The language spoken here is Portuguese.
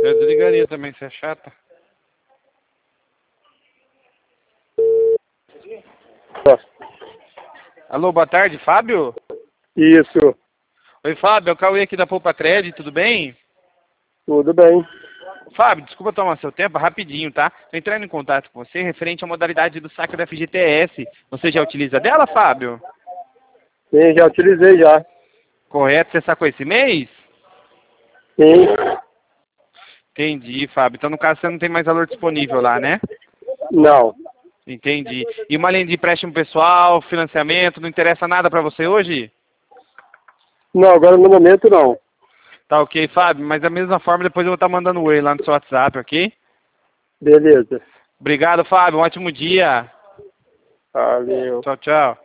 Eu desligaria também, você é chata. Alô, boa tarde, Fábio? Isso, Oi, Fábio, é o Cauê aqui da Poupa Trade, tudo bem? tudo bem. Fábio, desculpa tomar seu tempo, rapidinho, tá? Tô entrando em contato com você referente à modalidade do saque da FGTS. Você já utiliza dela, Fábio? Sim, já utilizei já. Correto, você sacou esse mês? Sim, Entendi, Fábio. Então, no caso, você não tem mais valor disponível lá, né? não. Entendi. E uma linha de empréstimo pessoal, financiamento, não interessa nada pra você hoje? Não, agora no momento não. Tá ok, Fábio, mas da mesma forma, depois eu vou estar mandando um oi lá no seu WhatsApp, ok? Beleza. Obrigado, Fábio. Um ótimo dia. Valeu. Tchau, tchau.